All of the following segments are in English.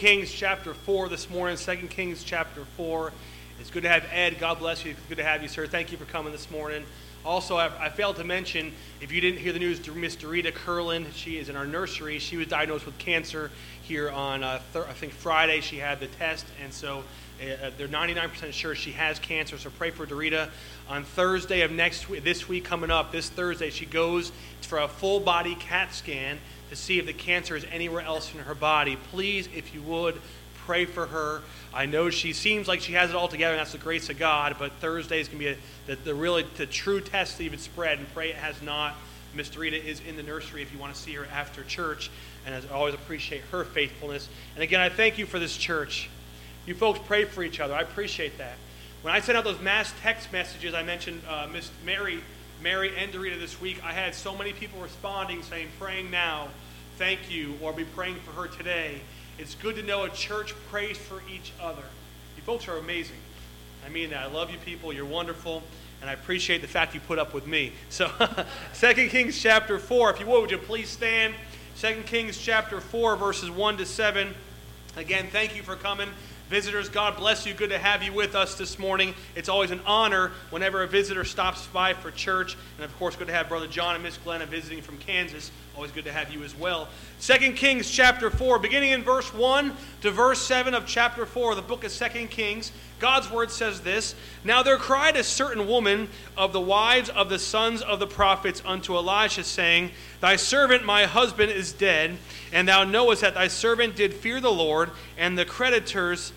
Kings chapter 4 this morning, 2 Kings chapter 4. It's good to have Ed. God bless you. It's good to have you, sir. Thank you for coming this morning. Also, I failed to mention, if you didn't hear the news, Miss Dorita Curlin, she is in our nursery. She was diagnosed with cancer here on, I think, Friday. She had the test, and so they're 99% sure she has cancer, so pray for Dorita. On Thursday of this week coming up, this Thursday, she goes for a full-body CAT scan to see if the cancer is anywhere else in her body. Please, if you would, pray for her. I know she seems like she has it all together, and that's the grace of God, but Thursday is going to be the true test to even spread, and pray it has not. Miss Dorita is in the nursery if you want to see her after church, and as I always appreciate her faithfulness. And again, I thank you for this church. You folks pray for each other. I appreciate that. When I sent out those mass text messages, I mentioned Miss Mary and Dorita this week. I had so many people responding saying, praying now, thank you, or be praying for her today. It's good to know a church prays for each other. You folks are amazing. I mean that. I love you people. You're wonderful. And I appreciate the fact you put up with me. So 2 Kings chapter 4, if you would you please stand? 2 Kings chapter 4, verses 1 to 7. Again, thank you for coming. Visitors, God bless you. Good to have you with us this morning. It's always an honor whenever a visitor stops by for church. And of course, good to have Brother John and Miss Glenna visiting from Kansas. Always good to have you as well. 2 Kings chapter 4, beginning in verse 1 to verse 7 of chapter 4 of the book of 2 Kings, God's word says this: Now there cried a certain woman of the wives of the sons of the prophets unto Elisha, saying, Thy servant my husband is dead, and thou knowest that thy servant did fear the Lord, and the creditors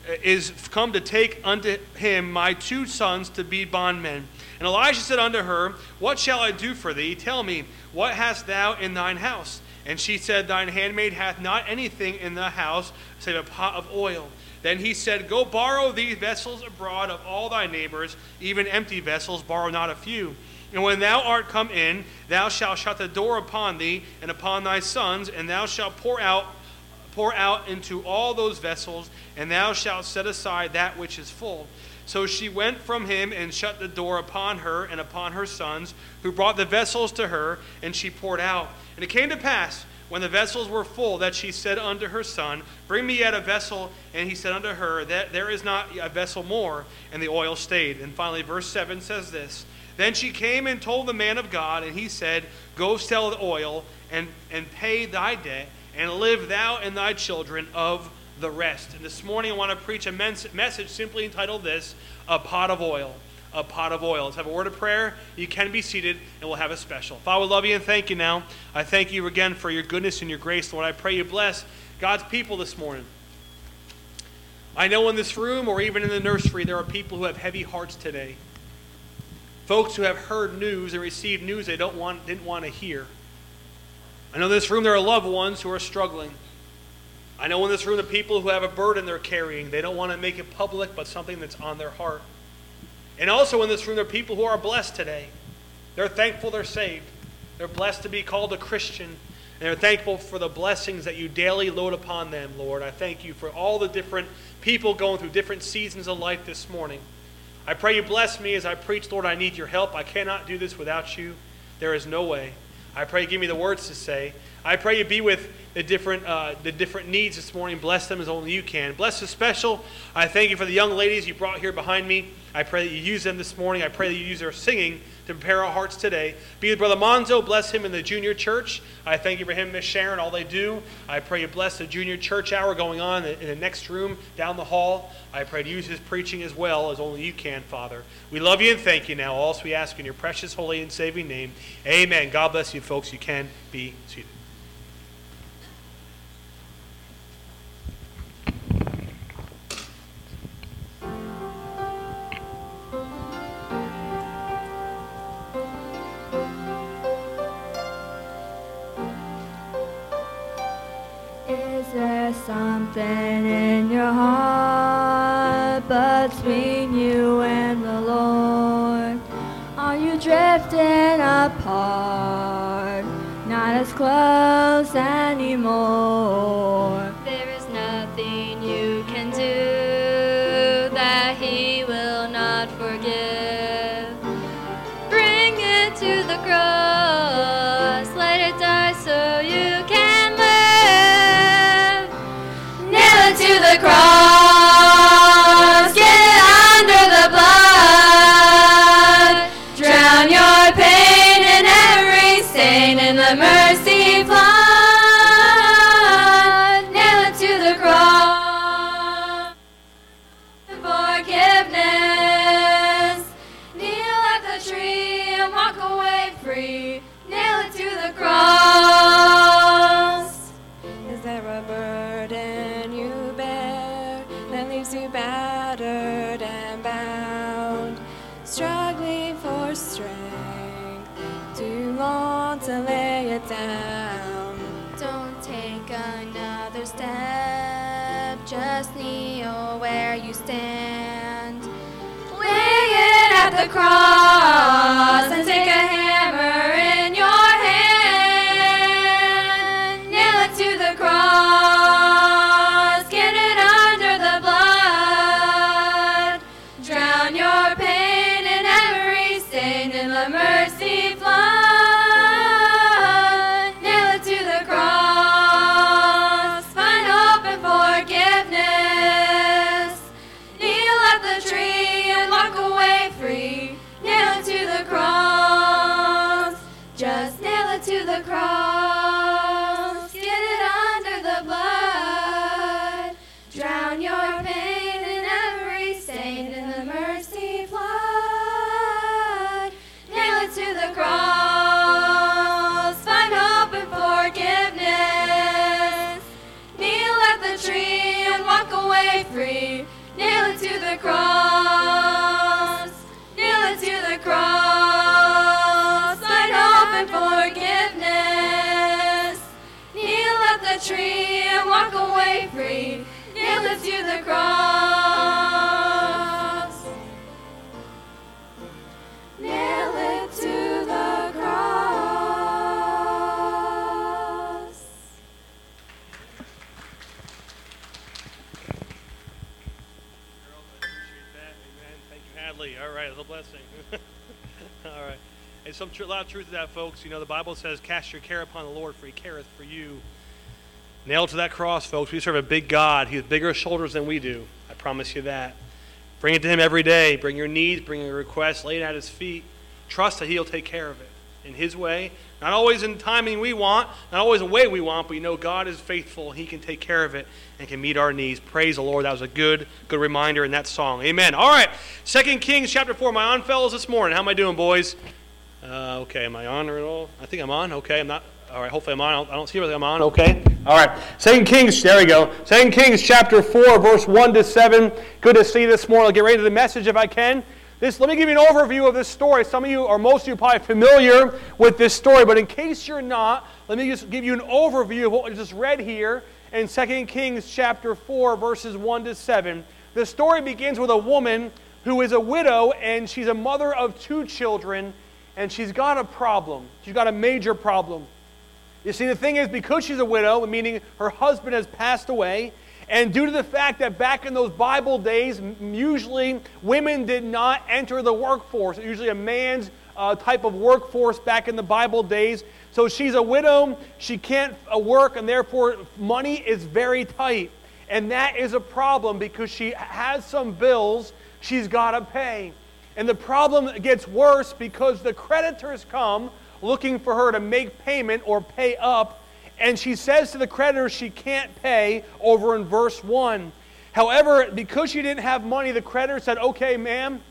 is come to take unto him my two sons to be bondmen. And Elisha said unto her, What shall I do for thee? Tell me, what hast thou in thine house? And she said, Thine handmaid hath not anything in the house, save a pot of oil. Then he said, Go borrow these vessels abroad of all thy neighbors, even empty vessels, borrow not a few. And when thou art come in, thou shalt shut the door upon thee and upon thy sons, and thou shalt pour out into all those vessels, and thou shalt set aside that which is full. So she went from him and shut the door upon her and upon her sons, who brought the vessels to her, and she poured out. And it came to pass, when the vessels were full, that she said unto her son, Bring me yet a vessel. And he said unto her, That there is not a vessel more. And the oil stayed. And finally, verse 7 says this: Then she came and told the man of God, and he said, Go sell the oil, and pay thy debt, and live thou and thy children of the rest. And this morning I want to preach a message simply entitled this: A Pot of Oil. A pot of oil. Let's have a word of prayer. You can be seated, and we'll have a special. Father, we love you and thank you now. I thank you again for your goodness and your grace, Lord. I pray you bless God's people this morning. I know in this room or even in the nursery there are people who have heavy hearts today. Folks who have heard news and received news they didn't want to hear. I know in this room there are loved ones who are struggling. I know in this room there are people who have a burden they're carrying. They don't want to make it public, but something that's on their heart. And also in this room there are people who are blessed today. They're thankful they're saved. They're blessed to be called a Christian. And they're thankful for the blessings that you daily load upon them, Lord. I thank you for all the different people going through different seasons of life this morning. I pray you bless me as I preach, Lord. I need your help. I cannot do this without you. There is no way. I pray you give me the words to say. I pray you be with the different needs this morning. Bless them as only you can. Bless the special. I thank you for the young ladies you brought here behind me. I pray that you use them this morning. I pray that you use their singing to prepare our hearts today. Be with Brother Monzo. Bless him in the junior church. I thank you for him and Miss Sharon, all they do. I pray you bless the junior church hour going on in the next room down the hall. I pray to use his preaching as well as only you can, Father. We love you and thank you now. All we ask in your precious, holy, and saving name. Amen. God bless you, folks. You can be seated. Something in your heart between you and the Lord. Are you drifting apart, not as close anymore? There is nothing you can do that He will not forgive. Bring it to the cross, let it die so you can live. Never it to the cross. Get it under the blood. Drown your pain and every stain in the mercy flood. Nail it to the cross. Forgiveness. Kneel at the tree and walk away free. Nail it to the cross. Is there a burden you bear that leaves you battered and bound, struggling for strength, too long to lay it down? Don't take another step, just kneel where you stand. Lay it at the cross and take a hammer in your hand. Nail it to the cross, get it under the blood. Drown your pain and every stain in the mercy flood. Nail it to the cross, find hope and forgiveness. Kneel at the tree and walk away free. Nail it to the cross, just nail it to the cross. Get it under the blood. Drown your pain and every stain in the mercy flood. Nail it to the cross, find hope and forgiveness. Kneel at the tree and walk away free. Nail it to the cross. Nail it to the cross. Find hope and forgiveness. Kneel at the tree and walk away free. Nail it to the cross. Nail it to the cross. Appreciate that. Amen. Thank you, Hadley. All right, it's a blessing. All right. And a lot of truth to that, folks. You know, the Bible says, cast your care upon the Lord, for he careth for you. Nailed to that cross, folks. We serve a big God. He has bigger shoulders than we do. I promise you that. Bring it to him every day. Bring your needs, bring your requests, lay it at his feet. Trust that he'll take care of it in his way. Not always in the timing we want, not always the way we want, but you know God is faithful. He can take care of it and can meet our needs. Praise the Lord. That was a good reminder in that song. Amen. All right. 2 Kings chapter 4. Am I on, fellas, this morning? How am I doing, boys? Okay. Am I on at all? I think I'm on. Okay. I'm not. All right. Hopefully I'm on. I don't see whether I'm on. Okay. All right. 2 Kings. There we go. 2 Kings chapter 4, verse 1 to 7. Good to see you this morning. I'll get right to the message if I can. Let me give you an overview of this story. Some of you, or most of you, are probably familiar with this story, but in case you're not, let me just give you an overview of what we just read here in 2 Kings chapter 4, verses 1 to 7. The story begins with a woman who is a widow, and she's a mother of 2 children, and she's got a problem. She's got a major problem. You see, the thing is, because she's a widow, meaning her husband has passed away, and due to the fact that back in those Bible days, usually women did not enter the workforce. It was usually a man's type of workforce back in the Bible days. So she's a widow, she can't work, and therefore money is very tight. And that is a problem because she has some bills she's got to pay. And the problem gets worse because the creditors come looking for her to make payment or pay up. And she says to the creditors she can't pay over in verse 1. However, because she didn't have money, the creditor said, okay, ma'am,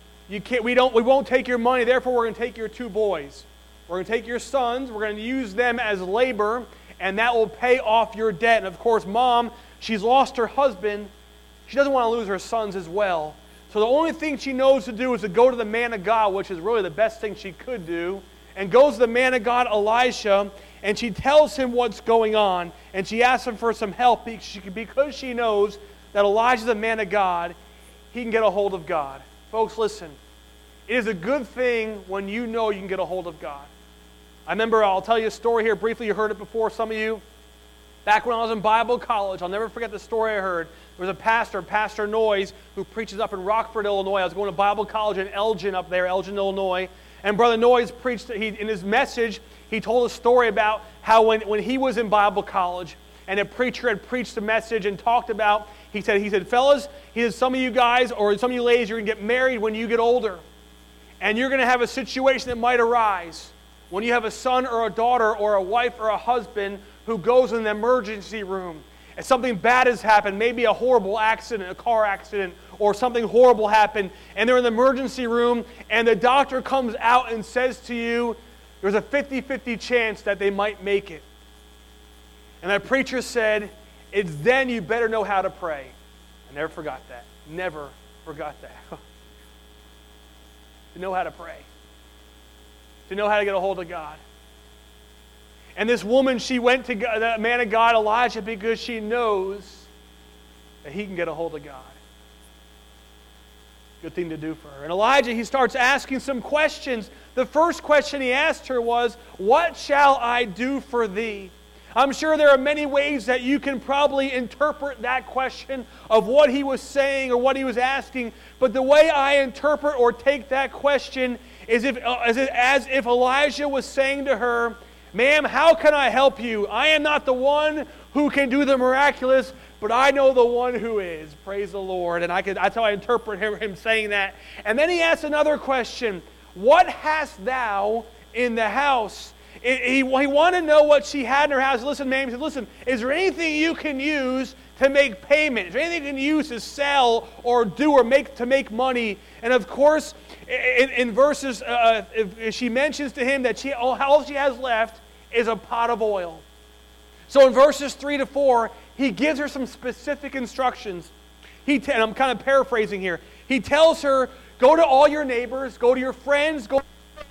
we won't take your money, therefore we're going to take your 2 boys. We're going to take your sons, we're going to use them as labor, and that will pay off your debt. And of course, mom, she's lost her husband. She doesn't want to lose her sons as well. So the only thing she knows to do is to go to the man of God, which is really the best thing she could do, and goes to the man of God, Elisha, and she tells him what's going on, and she asks him for some help because she knows that Elijah's a man of God. He can get a hold of God. Folks, listen. It is a good thing when you know you can get a hold of God. I remember, I'll tell you a story here briefly. You heard it before, some of you. Back when I was in Bible college, I'll never forget the story I heard. There was a pastor, Pastor Noyes, who preaches up in Rockford, Illinois. I was going to Bible college in Elgin up there, Elgin, Illinois. And Brother Noyes preached, in his message, he told a story about how when he was in Bible college, and a preacher had preached a message and talked about, he said, fellas, some of you guys or some of you ladies, you're going to get married when you get older. And you're going to have a situation that might arise when you have a son or a daughter or a wife or a husband who goes in the emergency room and something bad has happened, maybe a horrible accident, a car accident, or something horrible happened, and they're in the emergency room, and the doctor comes out and says to you, there's a 50-50 chance that they might make it. And that preacher said, it's then you better know how to pray. I never forgot that. Never forgot that. To know how to pray. To know how to get a hold of God. And this woman, she went to God, the man of God, Elijah, because she knows that he can get a hold of God. Good thing to do for her. And Elijah, he starts asking some questions. The first question he asked her was, what shall I do for thee? I'm sure there are many ways that you can probably interpret that question of what he was saying or what he was asking. But the way I interpret or take that question is as if Elijah was saying to her, ma'am, how can I help you? I am not the one who can do the miraculous, but I know the one who is. Praise the Lord. And that's how I interpret him saying that. And then he asks another question. What hast thou in the house? He wanted to know what she had in her house. Listen, ma'am, he said, listen, is there anything you can use to make payment? Is there anything you can use to sell or do or to make money? And of course, in verses, if she mentions to him that all she has left is a pot of oil. So in verses 3 to 4, he gives her some specific instructions. And I'm kind of paraphrasing here. He tells her, go to all your neighbors, go to your friends, go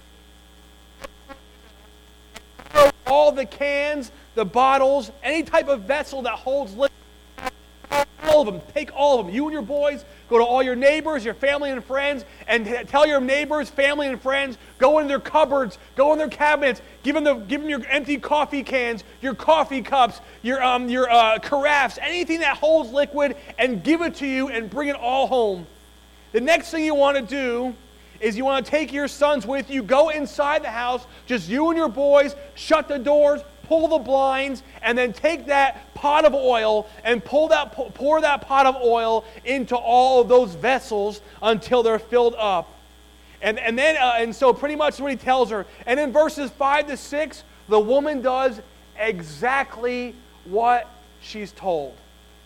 all the cans, the bottles, any type of vessel that holds liquid. All of them. Take all of them. You and your boys, go to all your neighbors, your family and friends, and tell your neighbors, family and friends, go in their cupboards, go in their cabinets, give them your empty coffee cans, your coffee cups, your carafes, anything that holds liquid, and give it to you and bring it all home. The next thing you want to do is you want to take your sons with you, go inside the house, just you and your boys, shut the doors, pull the blinds, and then take that pot of oil and pour that pot of oil into all of those vessels until they're filled up. And so pretty much what he tells her. And in verses 5 to 6, the woman does exactly what she's told.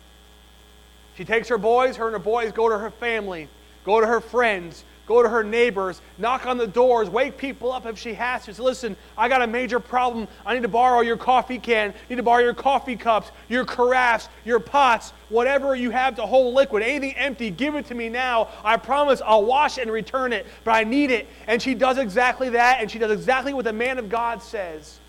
She takes her and her boys go to her family, go to her friends, go to her neighbors, knock on the doors, wake people up if she has to. So listen, I got a major problem. I need to borrow your coffee can, need to borrow your coffee cups, your carafes, your pots, whatever you have to hold liquid. Anything empty, give it to me now. I promise I'll wash it and return it, but I need it. And she does exactly that, and she does exactly what the man of God says.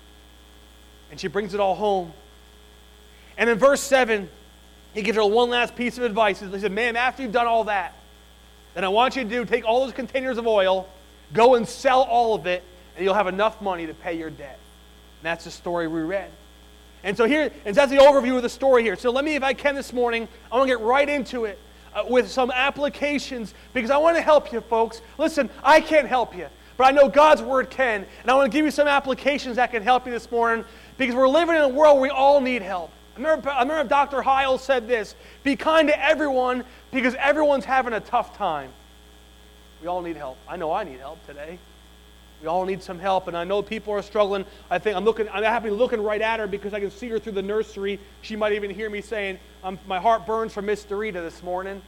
And she brings it all home. And in verse 7, he gives her one last piece of advice. He said, ma'am, after you've done all that, then I want you to take all those containers of oil, go and sell all of it, and you'll have enough money to pay your debt. And that's the story we read. And so that's the overview of the story here. So let me, if I can this morning, I want to get right into it with some applications because I want to help you folks. Listen, I can't help you, but I know God's Word can. And I want to give you some applications that can help you this morning because we're living in a world where we all need help. I remember Dr. Heil said this, be kind to everyone because everyone's having a tough time. We all need help. I know I need help today. We all need some help, and I know people are struggling. I happen to be looking right at her because I can see her through the nursery. She might even hear me saying, my heart burns for Miss Dorita this morning.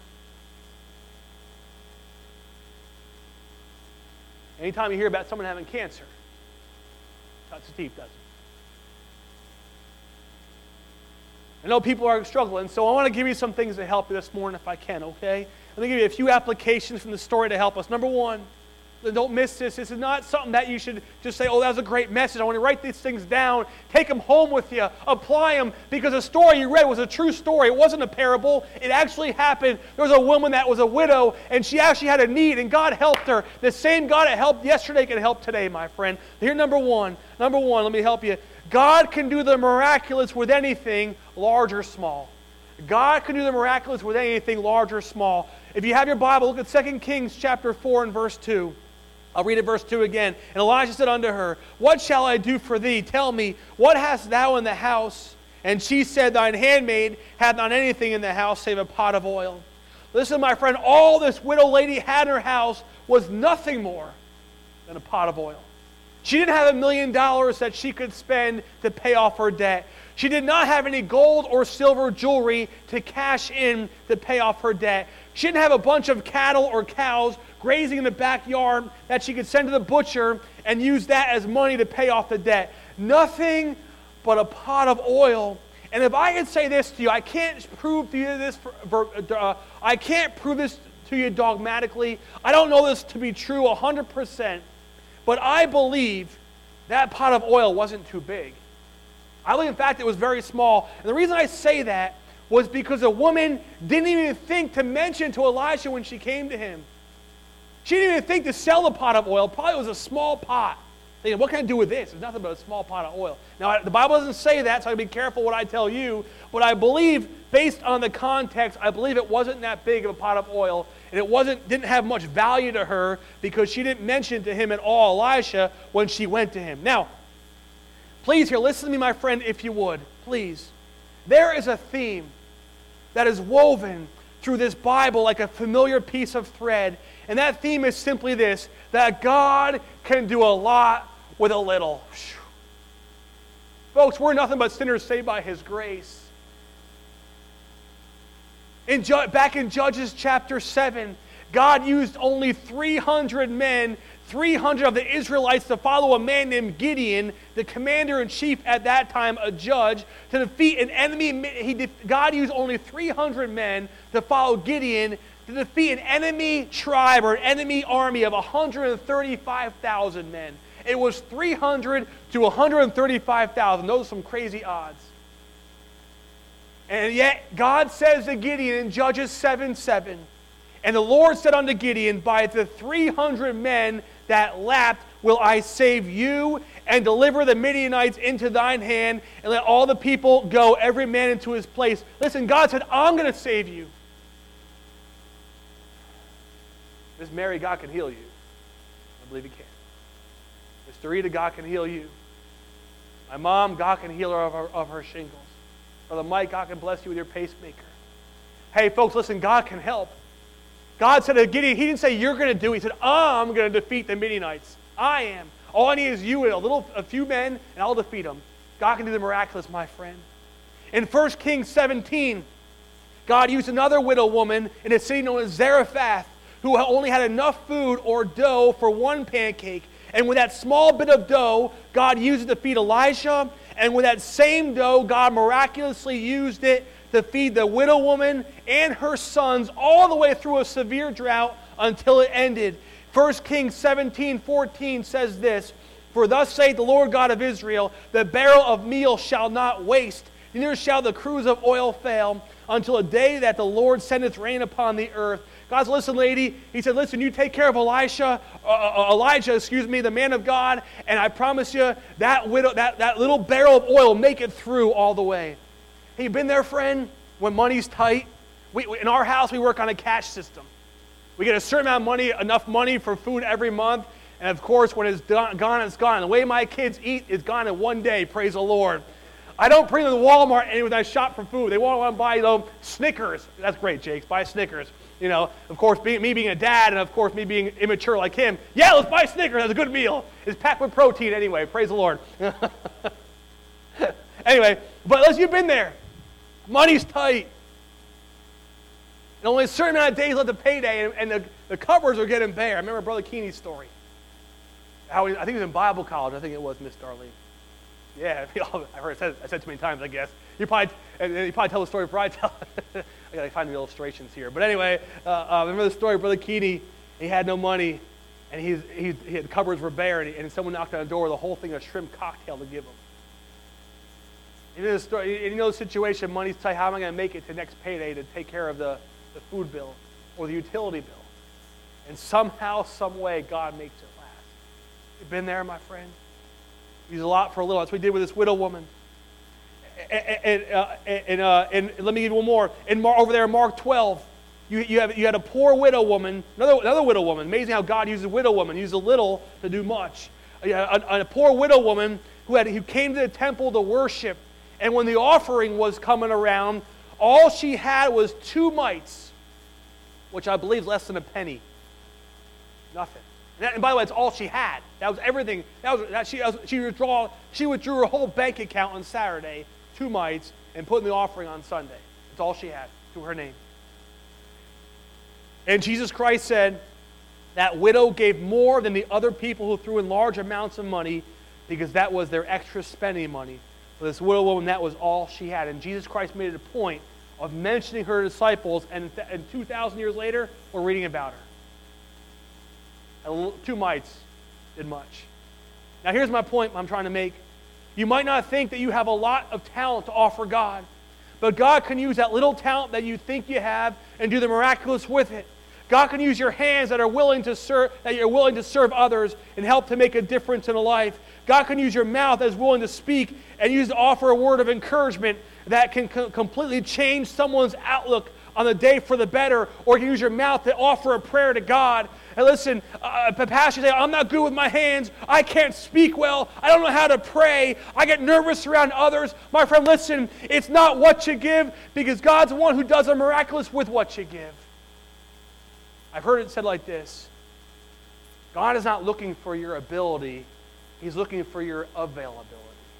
Anytime you hear about someone having cancer, it cuts deep, doesn't it? I know people are struggling, so I want to give you some things to help you this morning if I can, okay? Let me give you a few applications from the story to help us. Number one, don't miss this. This is not something that you should just say, oh, that was a great message. I want to write these things down. Take them home with you. Apply them because the story you read was a true story. It wasn't a parable. It actually happened. There was a woman that was a widow, and she actually had a need, and God helped her. The same God that helped yesterday can help today, my friend. Here, number one, let me help you. God can do the miraculous with anything, large or small. God can do the miraculous with anything, large or small. If you have your Bible, look at 2 Kings chapter 4 and verse 2. I'll read it verse 2 again. And Elijah said unto her, what shall I do for thee? Tell me, what hast thou in the house? And she said, thine handmaid hath not anything in the house save a pot of oil. Listen, my friend, all this widow lady had in her house was nothing more than a pot of oil. She didn't have $1 million that she could spend to pay off her debt. She did not have any gold or silver jewelry to cash in to pay off her debt. She didn't have a bunch of cattle or cows grazing in the backyard that she could send to the butcher and use that as money to pay off the debt. Nothing but a pot of oil. And if I could say this to you, I can't prove to you this. I can't prove this to you dogmatically. I don't know this to be true 100%, but I believe that pot of oil wasn't too big. I believe, in fact, it was very small. And the reason I say that was because a woman didn't even think to mention to Elisha when she came to him. She didn't even think to sell the pot of oil. Probably it was a small pot. Thinking, what can I do with this? It's nothing but a small pot of oil. Now, the Bible doesn't say that, so I have to be careful what I tell you. But I believe, based on the context, I believe it wasn't that big of a pot of oil. And it didn't have much value to her because she didn't mention to him at all, Elisha, when she went to him. Now, please here, listen to me, my friend, if you would. Please. There is a theme that is woven through this Bible like a familiar piece of thread. And that theme is simply this, that God can do a lot with a little. Folks, we're nothing but sinners saved by His grace. Back in Judges chapter 7, God used only 300 men, 300 of the Israelites, to follow a man named Gideon, the commander-in-chief at that time, a judge, to defeat an enemy. God used only 300 men to follow Gideon to defeat an enemy tribe or an enemy army of 135,000 men. It was 300 to 135,000. Those are some crazy odds. And yet God says to Gideon in Judges 7:7, and the Lord said unto Gideon, by the 300 men that lapped will I save you and deliver the Midianites into thine hand and let all the people go, every man into his place. Listen, God said, I'm going to save you. Miss Mary, God can heal you. I believe He can. Miss Dorita, God can heal you. My mom, God can heal her of her shingles. Brother Mike, God can bless you with your pacemaker. Hey, folks, listen, God can help. God said to Gideon, He didn't say, you're going to do it. He said, I'm going to defeat the Midianites. I am. All I need is you and a few men, and I'll defeat them. God can do the miraculous, my friend. In 1 Kings 17, God used another widow woman in a city known as Zarephath, who only had enough food or dough for one pancake. And with that small bit of dough, God used it to feed Elijah. And with that same dough, God miraculously used it to feed the widow woman and her sons all the way through a severe drought until it ended. 1 Kings 17:14 says this, for thus saith the Lord God of Israel, the barrel of meal shall not waste, neither shall the cruse of oil fail, until a day that the Lord sendeth rain upon the earth. God's, listen, lady. He said, listen, you take care of Elijah, the man of God, and I promise you, that little barrel of oil will make it through all the way. Hey, you been there, friend, when money's tight? In our house, we work on a cash system. We get a certain amount of money, enough money for food every month, and of course, when it's gone, it's gone. The way my kids eat is gone in one day, praise the Lord. I don't bring them to Walmart and when I shop for food. They want to buy Snickers. That's great, Jake. Buy Snickers. You know, of course, me being a dad and, of course, me being immature like him. Yeah, let's buy Snickers. That's a good meal. It's packed with protein anyway. Praise the Lord. Anyway, but you've been there. Money's tight. And only a certain amount of days left to payday, and the cupboards are getting bare. I remember Brother Keeney's story. I think he was in Bible college. I think it was, Miss Darlene. Yeah, I've heard it said too many times, I guess. You probably tell the story before I tell it. I got to find the illustrations here. But anyway, remember the story of Brother Keeney. He had no money, and the cupboards were bare, and someone knocked on the door with a whole thing of shrimp cocktail to give him. You know the story. You know the situation. Money's tight. How am I going to make it to next payday to take care of the food bill or the utility bill? And somehow, some way, God makes it last. You've been there, my friend. Use a lot for a little. That's what we did with this widow woman. And let me give you one more. Over there in Mark 12, you had a poor widow woman, another widow woman. Amazing how God uses a widow woman. He uses a little to do much. A poor widow woman who came to the temple to worship. And when the offering was coming around, all she had was 2 mites, which I believe is less than a penny. Nothing. And by the way, it's all she had. That was everything. She withdrew her whole bank account on Saturday, 2 mites, and put in the offering on Sunday. It's all she had to her name. And Jesus Christ said, that widow gave more than the other people who threw in large amounts of money because that was their extra spending money. For this widow woman, that was all she had. And Jesus Christ made it a point of mentioning her disciples, and 2,000 years later, we're reading about her. And 2 mites did much. Now here's my point I'm trying to make. You might not think that you have a lot of talent to offer God, but God can use that little talent that you think you have and do the miraculous with it. God can use your hands that are willing to serve, that you're willing to serve others and help to make a difference in a life. God can use your mouth that is willing to speak and use to offer a word of encouragement that can completely change someone's outlook on the day for the better, or you can use your mouth to offer a prayer to God. And listen, pastor say, I'm not good with my hands. I can't speak well. I don't know how to pray. I get nervous around others. My friend, listen, it's not what you give, because God's the one who does the miraculous with what you give. I've heard it said like this: God is not looking for your ability, He's looking for your availability.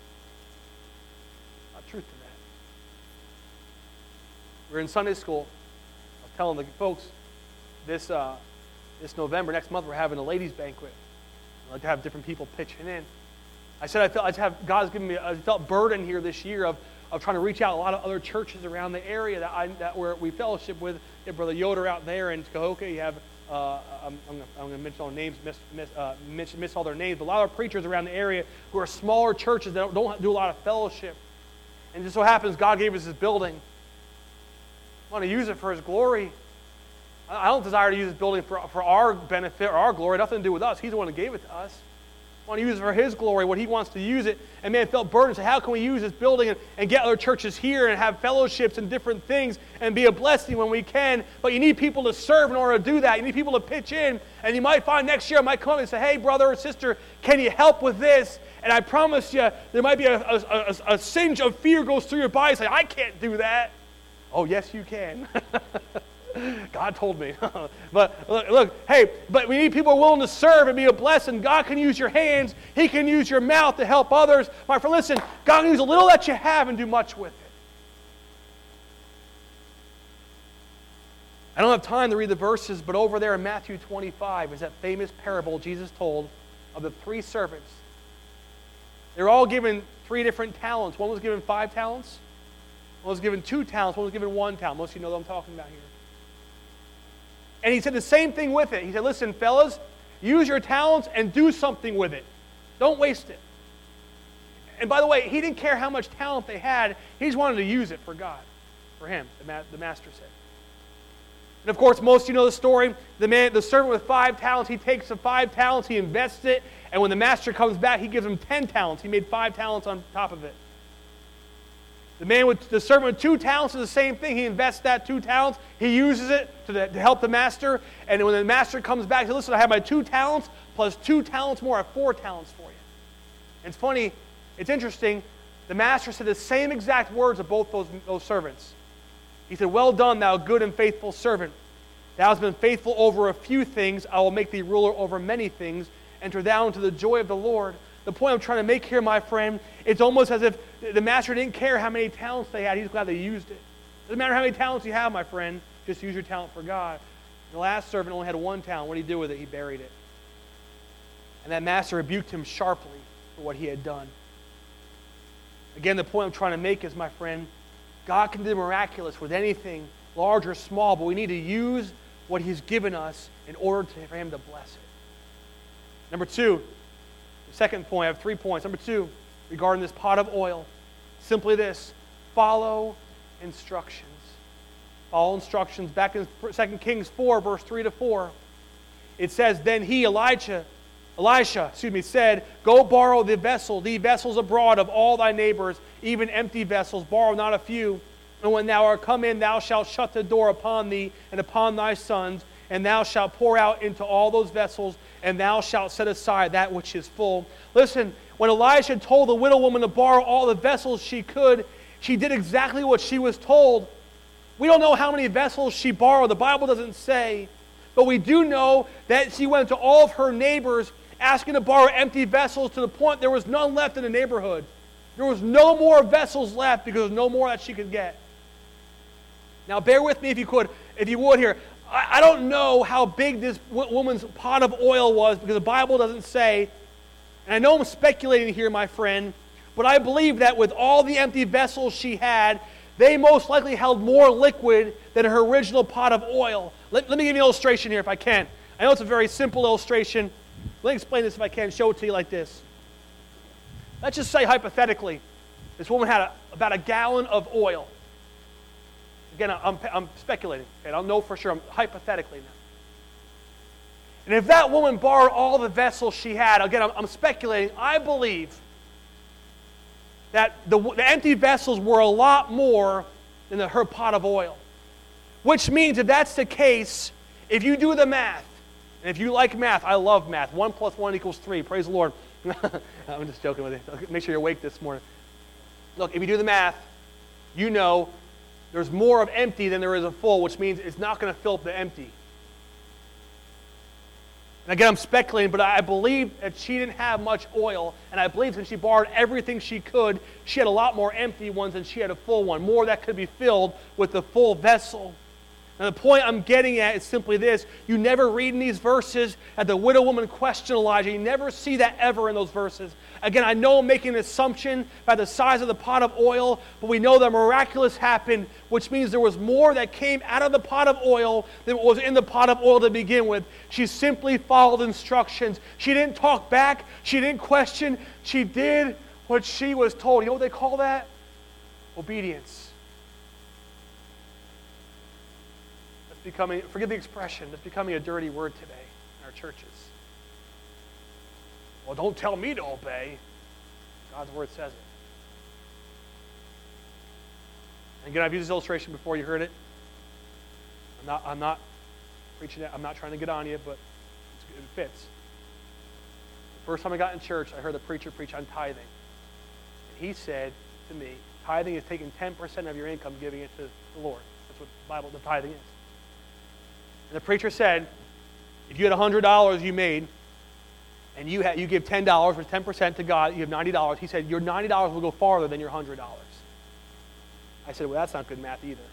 Not truth to that. We're in Sunday school. I was telling the folks this November, next month, we're having a ladies' banquet. I'd like to have different people pitching in. I said God's given me I felt burden here this year of trying to reach out a lot of other churches around the area that we fellowship with. You have Brother Yoder out there in Cahokia. You have I'm going to mention all names, miss all their names, but a lot of preachers around the area who are smaller churches that don't do a lot of fellowship. And it just so happens God gave us this building. I want to use it for His glory. I don't desire to use this building for our benefit or our glory. Nothing to do with us. He's the one who gave it to us. I want to use it for His glory, what He wants to use it. And man, felt burdened. So how can we use this building and get other churches here and have fellowships and different things and be a blessing when we can? But you need people to serve in order to do that. You need people to pitch in. And you might find next year I might come up and say, hey, brother or sister, can you help with this? And I promise you, there might be a singe of fear goes through your body. Say, I can't do that. Oh, yes, you can. God told me. But look, hey, but we need people who are willing to serve and be a blessing. God can use your hands. He can use your mouth to help others. My friend, listen, God can use a little that you have and do much with it. I don't have time to read the verses, but over there in Matthew 25 is that famous parable Jesus told of the 3 servants. They're all given 3 different talents. One was given 5 talents. One was given 2 talents. One was given 1 talent. Most of you know what I'm talking about here. And he said the same thing with it. He said, listen, fellas, use your talents and do something with it. Don't waste it. And by the way, he didn't care how much talent they had. He just wanted to use it for God, for him, the master said. And of course, most of you know the story. The servant with 5 talents, he takes the 5 talents, he invests it, and when the master comes back, he gives him 10 talents. He made 5 talents on top of it. The servant with 2 talents is the same thing. He invests that 2 talents. He uses it to help the master. And when the master comes back, he says, listen, I have my 2 talents plus 2 talents more. I have 4 talents for you. And it's funny, it's interesting. The master said the same exact words of both those servants. He said, well done, thou good and faithful servant. Thou hast been faithful over a few things. I will make thee ruler over many things. Enter thou into the joy of the Lord. The point I'm trying to make here, my friend, it's almost as if the master didn't care how many talents they had. He's glad they used it. Doesn't matter how many talents you have, my friend. Just use your talent for God. The last servant only had 1 talent. What did he do with it? He buried it. And that master rebuked him sharply for what he had done. Again, the point I'm trying to make is, my friend, God can do miraculous with anything, large or small, but we need to use what He's given us in order for Him to bless it. Number 2. The second point, I have 3 points. Number 2, regarding this pot of oil, simply this: follow instructions. Follow instructions. Back in 2 Kings 4, verse 3-4, it says, then he, Elisha, said, go borrow the vessels abroad of all thy neighbors, even empty vessels, borrow not a few. And when thou art come in, thou shalt shut the door upon thee and upon thy sons, and thou shalt pour out into all those vessels, and thou shalt set aside that which is full. Listen, when Elijah told the widow woman to borrow all the vessels she could, she did exactly what she was told. We don't know how many vessels she borrowed. The Bible doesn't say. But we do know that she went to all of her neighbors asking to borrow empty vessels to the point there was none left in the neighborhood. There was no more vessels left because there was no more that she could get. Now bear with me if you would here. I don't know how big this woman's pot of oil was because the Bible doesn't say. And I know I'm speculating here, my friend, but I believe that with all the empty vessels she had, they most likely held more liquid than her original pot of oil. Let me give you an illustration here if I can. I know it's a very simple illustration. Let me explain this if I can, show it to you like this. Let's just say hypothetically, this woman had about a gallon of oil. Again, I'm speculating. Okay? I don't know for sure. I'm hypothetically now. And if that woman borrowed all the vessels she had, again, I'm speculating. I believe that the empty vessels were a lot more than her pot of oil. Which means if that's the case, if you do the math, and if you like math, I love math. 1 + 1 = 3. Praise the Lord. I'm just joking with you. Make sure you're awake this morning. Look, if you do the math, you know there's more of empty than there is of full, which means it's not going to fill up the empty. And again, I'm speculating, but I believe that she didn't have much oil, and I believe since she borrowed everything she could, she had a lot more empty ones than she had a full one, more that could be filled with the full vessel. And the point I'm getting at is simply this. You never read in these verses that the widow woman questioned Elijah. You never see that ever in those verses. Again, I know I'm making an assumption by the size of the pot of oil, but we know that miraculous happened, which means there was more that came out of the pot of oil than what was in the pot of oil to begin with. She simply followed instructions. She didn't talk back. She didn't question. She did what she was told. You know what they call that? Obedience. Forgive the expression, it's becoming a dirty word today in our churches. Well, don't tell me to obey. God's word says it. And again, I've used this illustration before. You heard it. I'm not preaching it. I'm not trying to get on you, but it fits. The first time I got in church, I heard the preacher preach on tithing. And he said to me, tithing is taking 10% of your income, giving it to the Lord. That's what the tithing is. And the preacher said, if you had $100 you made, and you give $10, which is 10% to God, you have $90. He said, your $90 will go farther than your $100. I said, well, that's not good math either.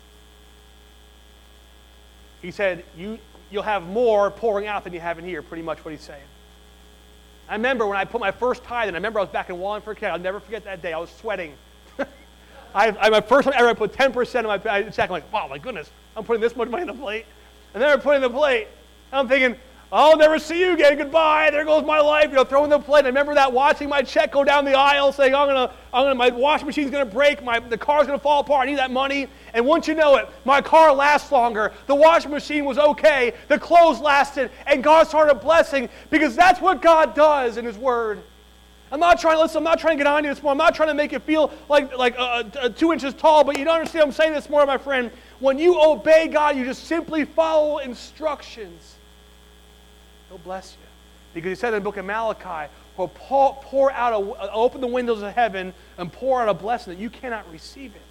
He said, you'll have more pouring out than you have in here, pretty much what he's saying. I remember when I put my first tithe in, I remember I was back in Wallingford, I'll never forget that day. I was sweating. My first time ever, I put 10% of my check. I'm like, wow, my goodness, I'm putting this much money on the plate. And then I put in the plate. I'm thinking, I'll never see you again. Goodbye. There goes my life. Throwing the plate. I remember that, watching my check go down the aisle, saying, my washing machine's gonna break. The car's gonna fall apart. I need that money. And once you know it, my car lasts longer. The washing machine was okay. The clothes lasted, and God started blessing because that's what God does in His Word. I'm not trying to get on you this morning. I'm not trying to make you feel like 2 inches tall, but you don't understand what I'm saying this morning, my friend. When you obey God, you just simply follow instructions. He'll bless you. Because He said in the book of Malachi, He'll open the windows of heaven and pour out a blessing that you cannot receive it.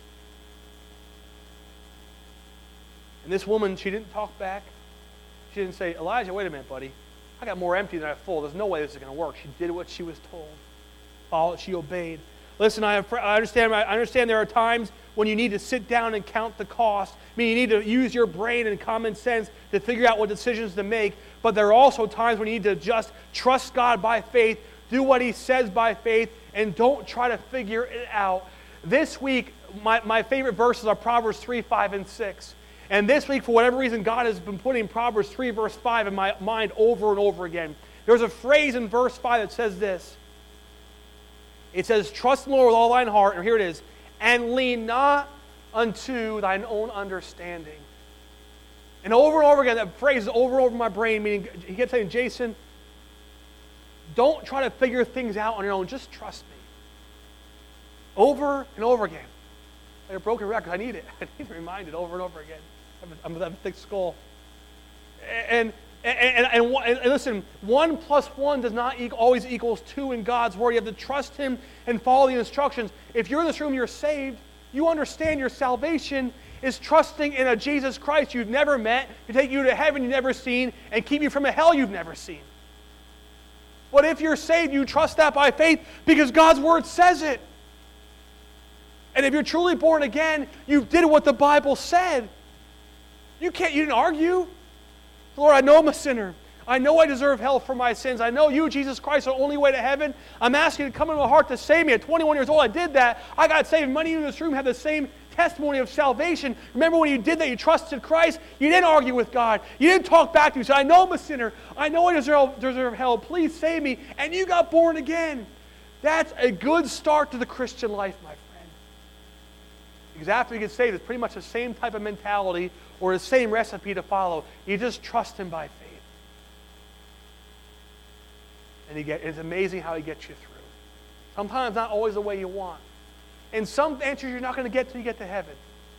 And this woman, she didn't talk back. She didn't say, Elijah, wait a minute, buddy. I got more empty than I have full. There's no way this is going to work. She did what she was told. Followed, she obeyed. Listen, I understand there are times when you need to sit down and count the cost. I mean, you need to use your brain and common sense to figure out what decisions to make. But there are also times when you need to just trust God by faith, do what He says by faith, and don't try to figure it out. This week, my favorite verses are Proverbs 3, 5, and 6. And this week, for whatever reason, God has been putting Proverbs 3, verse 5 in my mind over and over again. There's a phrase in verse 5 that says this. It says, trust in the Lord with all thine heart, and here it is, and lean not unto thine own understanding. And over again, that phrase is over and over in my brain, meaning he kept saying, Jason, don't try to figure things out on your own, just trust me. Over and over again. Like a broken record, I need it. I need to be reminded over and over again. I have a thick skull. And And listen, 1 plus 1 does not always equals 2 in God's Word. You have to trust Him and follow the instructions. If you're in this room, you're saved, you understand your salvation is trusting in a Jesus Christ you've never met, to take you to heaven you've never seen, and keep you from a hell you've never seen. But if you're saved, you trust that by faith because God's Word says it. And if you're truly born again, you did what the Bible said. You didn't argue. Lord, I know I'm a sinner. I know I deserve hell for my sins. I know you, Jesus Christ, are the only way to heaven. I'm asking you to come into my heart to save me. At 21 years old, I did that. I got saved. Many of you in this room have the same testimony of salvation. Remember when you did that, you trusted Christ. You didn't argue with God. You didn't talk back to him. You said, I know I'm a sinner. I know I deserve hell. Please save me. And you got born again. That's a good start to the Christian life, my friend. Because after you get saved, it's pretty much the same type of mentality or the same recipe to follow. You just trust Him by faith. And it's amazing how He gets you through. Sometimes not always the way you want. And some answers you're not going to get till you get to heaven.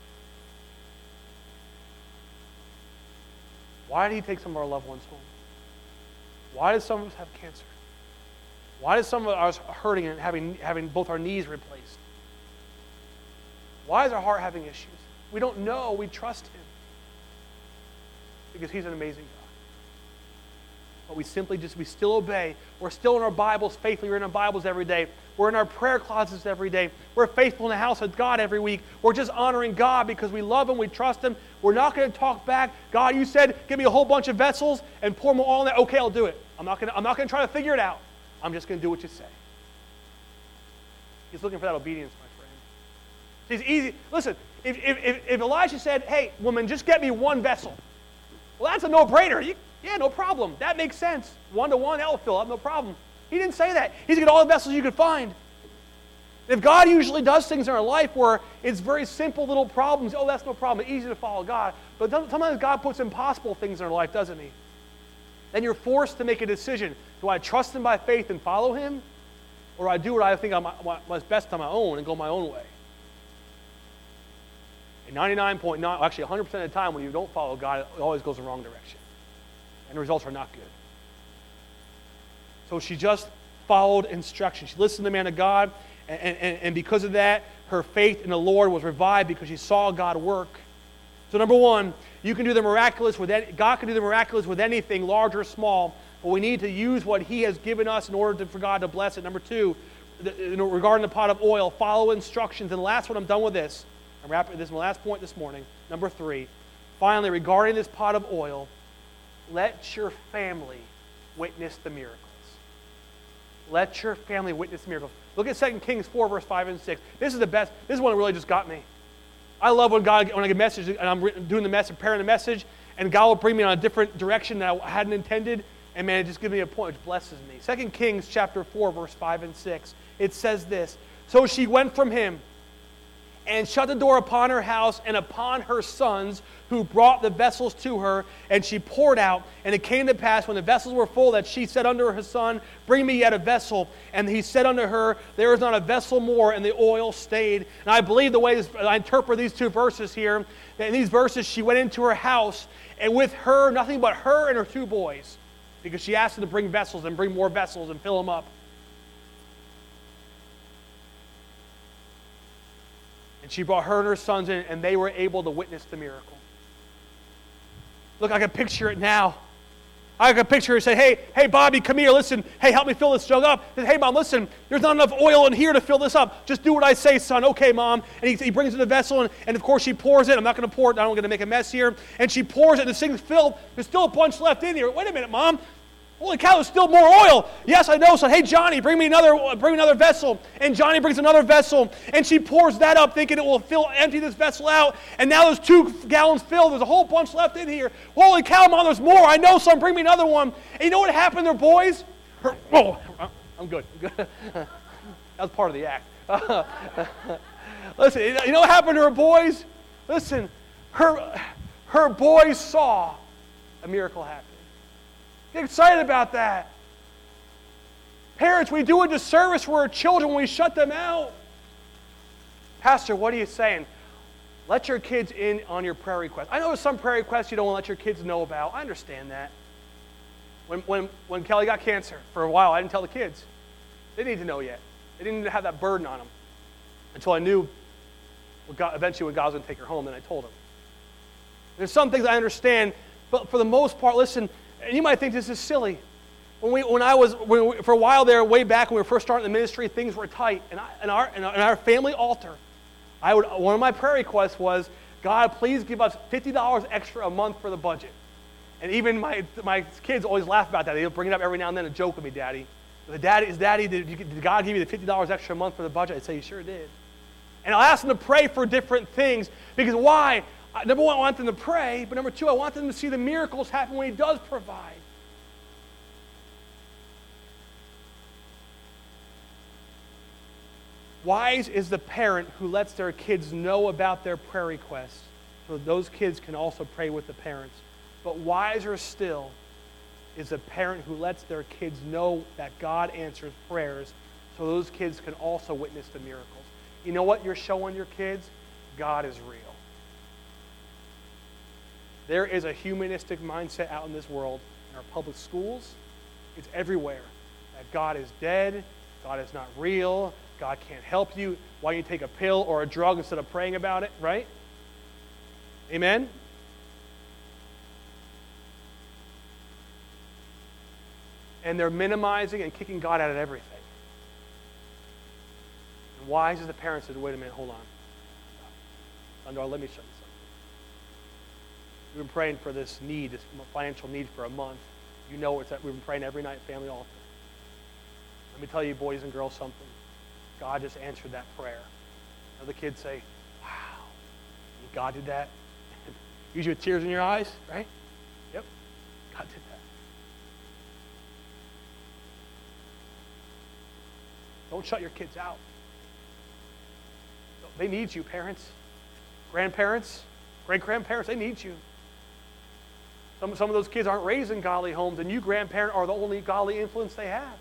Why did He take some of our loved ones home? Why did some of us have cancer? Why did some of us hurting and having both our knees replaced? Why is our heart having issues? We don't know. We trust Him. Because He's an amazing God. But we still obey. We're still in our Bibles faithfully. We're in our Bibles every day. We're in our prayer closets every day. We're faithful in the house of God every week. We're just honoring God because we love Him, we trust Him. We're not going to talk back. God, you said, give me a whole bunch of vessels and pour them all in there. Okay, I'll do it. I'm not going to try to figure it out. I'm just going to do what you say. He's looking for that obedience, my friend. It's easy. Listen, if Elijah said, hey, woman, just get me one vessel. Well, that's a no-brainer. Yeah, no problem. That makes sense. 1 to 1, that'll fill up, no problem. He didn't say that. He said, get all the vessels you could find. If God usually does things in our life where it's very simple little problems, oh, that's no problem. It's easy to follow God. But sometimes God puts impossible things in our life, doesn't He? Then you're forced to make a decision. Do I trust Him by faith and follow Him? Or do I do what I think was best on my own and go my own way? And 99.9, actually 100% of the time when you don't follow God, it always goes the wrong direction. And the results are not good. So she just followed instruction. She listened to the man of God, and because of that, her faith in the Lord was revived because she saw God work. So number one, you can do the miraculous God can do the miraculous with anything, large or small, but we need to use what He has given us in order for God to bless it. Number two, regarding the pot of oil, follow instructions. And the last one, I'm done with this. I'm wrapping this is my last point this morning. Number three, finally, regarding this pot of oil, let your family witness the miracles. Let your family witness miracles. Look at 2 Kings 4, verse 5 and 6. This is the best. This is one that really just got me. I love when I get a message, and I'm doing the message, preparing the message, and God will bring me in a different direction that I hadn't intended, and man, it just gives me a point which blesses me. 2 Kings chapter 4, verse 5 and 6. It says this, so she went from him, and shut the door upon her house and upon her sons who brought the vessels to her, and she poured out. And it came to pass when the vessels were full that she said unto her son, bring me yet a vessel. And he said unto her, there is not a vessel more, and the oil stayed. And I believe the way I interpret these two verses here, that in these verses she went into her house, and with her, nothing but her and her two boys, because she asked them to bring vessels and bring more vessels and fill them up. And she brought her and her sons in, and they were able to witness the miracle. Look, I can picture it now. I can picture her say, hey, Bobby, come here, listen. Hey, help me fill this jug up. And, hey, Mom, listen, there's not enough oil in here to fill this up. Just do what I say, son. Okay, Mom. And he brings in the vessel, and of course she pours it. I'm not going to pour it. I don't want to make a mess here. And she pours it, and the thing's filled. There's still a bunch left in here. Wait a minute, Mom. Holy cow, there's still more oil. Yes, I know, son. Hey, Johnny, bring me another vessel. And Johnny brings another vessel. And she pours that up thinking it will empty this vessel out. And now there's 2 gallons filled. There's a whole bunch left in here. Holy cow, Mom, there's more. I know, son. Bring me another one. And you know what happened to their boys? I'm good. That was part of the act. Listen, you know what happened to her boys? Listen, her boys saw a miracle happen. Get excited about that. Parents, we do a disservice for our children when we shut them out. Pastor, what are you saying? Let your kids in on your prayer request. I know there's some prayer requests you don't want to let your kids know about. I understand that. When Kelly got cancer, for a while, I didn't tell the kids. They didn't need to know yet. They didn't need to have that burden on them until I knew eventually when God was going to take her home, then I told them. There's some things I understand, but for the most part, listen, and you might think this is silly. For a while there, way back when we were first starting the ministry, things were tight. And in our family altar, one of my prayer requests was, God, please give us $50 extra a month for the budget. And even my kids always laugh about that. They'll bring it up every now and then and joke with me, Daddy. Daddy, did God give you the $50 extra a month for the budget? I'd say, He sure did. And I'll ask them to pray for different things. Because why? Number one, I want them to pray. But number two, I want them to see the miracles happen when He does provide. Wise is the parent who lets their kids know about their prayer requests so those kids can also pray with the parents. But wiser still is a parent who lets their kids know that God answers prayers so those kids can also witness the miracles. You know what you're showing your kids? God is real. There is a humanistic mindset out in this world, in our public schools. It's everywhere. That God is dead, God is not real, God can't help you. Why don't you take a pill or a drug instead of praying about it, right? Amen? And they're minimizing and kicking God out of everything. And wise as the parents said, wait a minute, hold on. Sandra, let me show you something. We've been praying for this need, this financial need for a month. You know it's that we've been praying every night at family altar. Let me tell you, boys and girls, something. God just answered that prayer. Now the kids say, wow, God did that? Usually with tears in your eyes, right? Yep, God did that. Don't shut your kids out. They need you, parents, grandparents, great-grandparents, they need you. Some of those kids aren't raised in godly homes, and you, grandparent, are the only godly influence they have.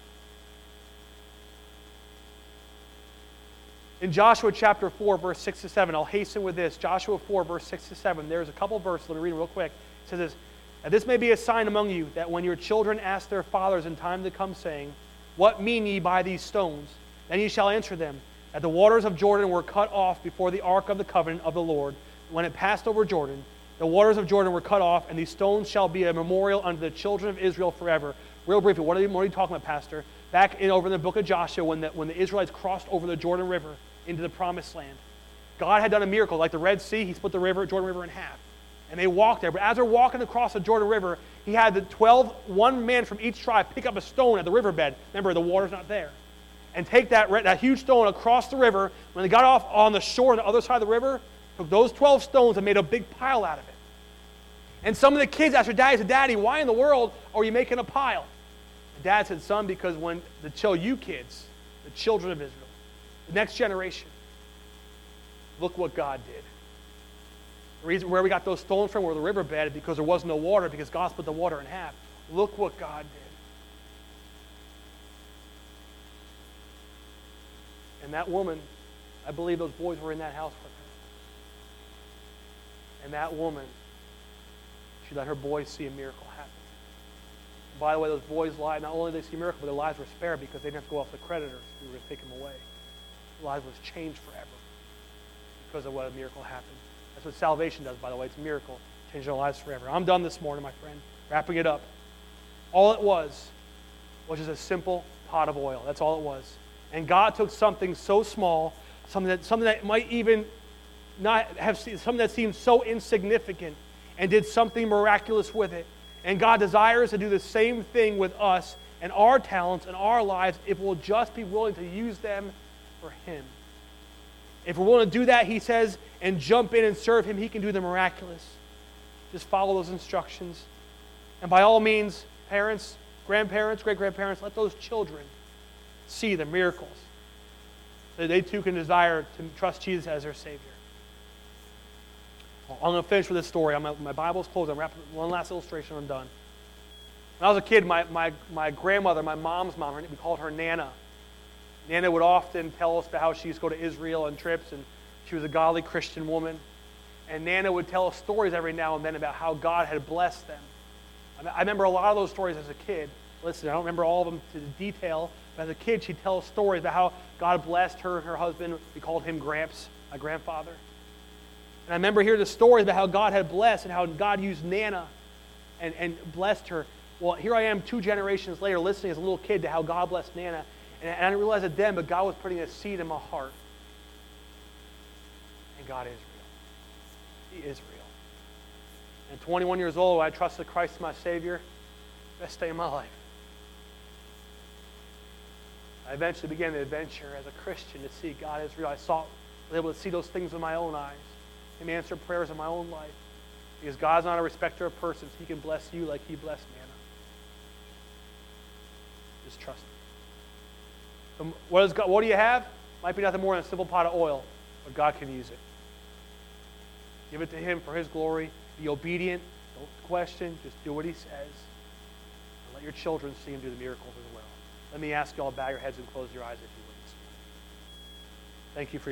In Joshua chapter 4, verse 6 to 7, I'll hasten with this. Joshua 4, verse 6 to 7, there's a couple verses. Let me read them real quick. It says this, "And this may be a sign among you, that when your children ask their fathers in time to come, saying, What mean ye by these stones? Then ye shall answer them, that the waters of Jordan were cut off before the ark of the covenant of the Lord. When it passed over Jordan, the waters of Jordan were cut off, and these stones shall be a memorial unto the children of Israel forever." Real briefly, what are you talking about, Pastor? Back over in the book of Joshua, when the Israelites crossed over the Jordan River into the promised land, God had done a miracle. Like the Red Sea, He split the Jordan River in half. And they walked there. But as they're walking across the Jordan River, He had the 12, one man from each tribe, pick up a stone at the riverbed. Remember, the water's not there. And take that huge stone across the river. When they got off on the shore on the other side of the river, took those 12 stones and made a big pile out of it. And some of the kids asked their daddy, said, "Daddy, why in the world are you making a pile?" The dad said, "Son, because you kids, the children of Israel, the next generation, look what God did. The reason where we got those stones from were the riverbed, because there was no water, because God split the water in half. Look what God did." And that woman, I believe those boys were in that house with her. And that woman, she let her boys see a miracle happen. And by the way, those boys' lives, not only did they see a miracle, but their lives were spared because they didn't have to go off the creditors who were going to take them away. Their lives was changed forever because of what a miracle happened. That's what salvation does, by the way. It's a miracle. Changing our lives forever. I'm done this morning, my friend. Wrapping it up. All it was just a simple pot of oil. That's all it was. And God took something so small, something that might even not have something that seemed so insignificant, and did something miraculous with it. And God desires to do the same thing with us and our talents and our lives if we'll just be willing to use them for Him. If we're willing to do that, He says, and jump in and serve Him, He can do the miraculous. Just follow those instructions. And by all means, parents, grandparents, great-grandparents, let those children see the miracles so they too can desire to trust Jesus as their Savior. I'm going to finish with this story. My Bible's closed. I'm wrapping one last illustration. I'm done. When I was a kid, my grandmother, my mom's mom, we called her Nana. Nana would often tell us about how she used to go to Israel on trips, and she was a godly Christian woman. And Nana would tell us stories every now and then about how God had blessed them. I remember a lot of those stories as a kid. Listen, I don't remember all of them to the detail, but as a kid, she'd tell stories about how God blessed her and her husband. We called him Gramps, my grandfather. And I remember hearing the stories about how God had blessed and how God used Nana and blessed her. Well, here I am 2 generations later listening as a little kid to how God blessed Nana. And I didn't realize it then, but God was putting a seed in my heart. And God is real. He is real. And 21 years old, I trusted Christ as my Savior. Best day of my life. I eventually began the adventure as a Christian to see God is real. I was able to see those things with my own eyes. Him answer prayers in my own life. Because God's not a respecter of persons. He can bless you like He blessed Nana. Just trust Him. So what do you have? Might be nothing more than a simple pot of oil, but God can use it. Give it to Him for His glory. Be obedient. Don't question. Just do what He says. And let your children see Him do the miracles as well. Let me ask you all to bow your heads and close your eyes if you would. Thank you for your